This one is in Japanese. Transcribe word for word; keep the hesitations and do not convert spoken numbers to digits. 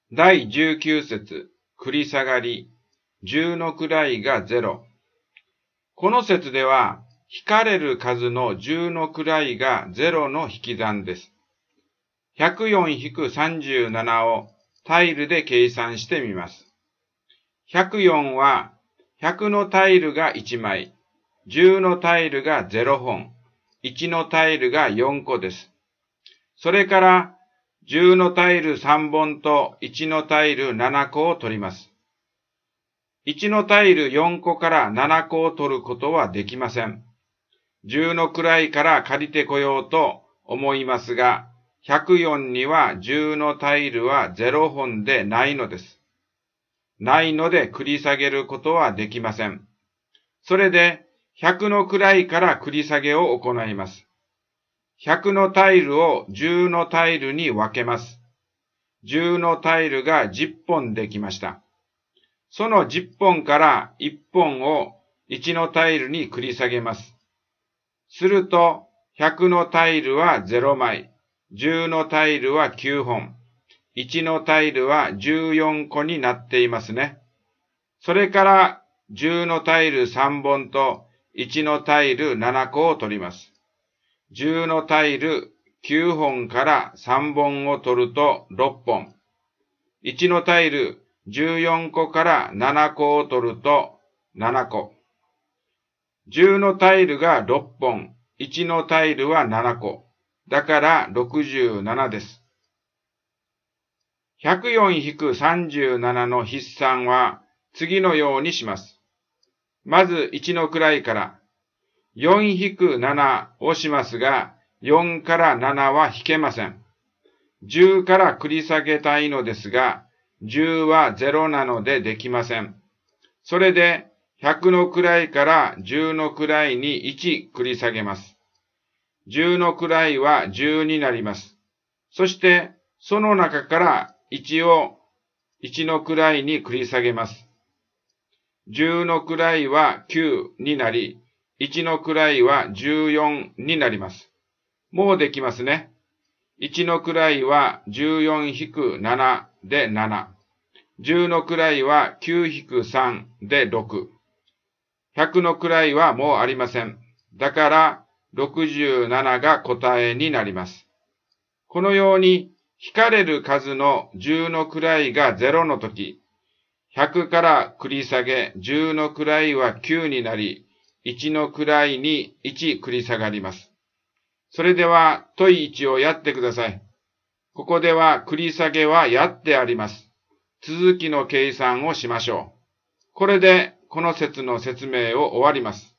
だいじゅうきゅう節、繰り下がり、十の位がゼロ。この節では、引かれる数の十の位がゼロの引き算です。ひゃくよん引くさんじゅうななをタイルで計算してみます。ひゃくよんは、ひゃくのタイルがいちまい、じゅうのタイルがゼロほん、いちのタイルがよんこです。それから、じゅうのタイルさんぼんといちのタイルななこを取ります。いちのタイルよんこからななこを取ることはできません。じゅうの位から借りてこようと思いますが、ひゃくよんにはじゅうのタイルはゼロほんでないのです。ないので繰り下げることはできません。それでひゃくの位から繰り下げを行います。ひゃくのタイルをじゅうのタイルに分けます。じゅうのタイルがじゅっぽんできました。そのじゅっぽんからいっぽんをいちのタイルに繰り下げます。すると、ひゃくのタイルはゼロまい、じゅうのタイルはきゅうほん、いちのタイルはじゅうよんこになっていますね。それから、じゅうのタイルさんぼんといちのタイルななこを取ります。じゅうのタイルきゅうほんからさんぼんを取るとろっぽん。いちのタイルじゅうよんこからななこを取るとななこ。じゅうのタイルがろっぽん、いちのタイルはななこ。だからろくじゅうななです。ひゃくよん引くさんじゅうななの筆算は次のようにします。まずいちの位から、よん引くななをしますが、よんからななは引けません。じゅうから繰り下げたいのですが、じゅうはゼロなのでできません。それで、ひゃくの位からじゅうの位にいち繰り下げます。じゅうの位はじゅうになります。そして、その中からいちをいちの位に繰り下げます。じゅうの位はきゅうになり、いちの位はじゅうよんになります。もうできますね。いちの位はじゅうよん引くななでなな。じゅうの位はきゅう引くさんでろく。ひゃくの位はもうありません。だからろくじゅうななが答えになります。このように引かれる数のじゅうの位がゼロのとき、ひゃくから繰り下げじゅうの位はきゅうになり、いちの位にいち繰り下がります。それでは問いいちをやってください。ここでは繰り下げはやってあります。続きの計算をしましょう。これでこの節の説明を終わります。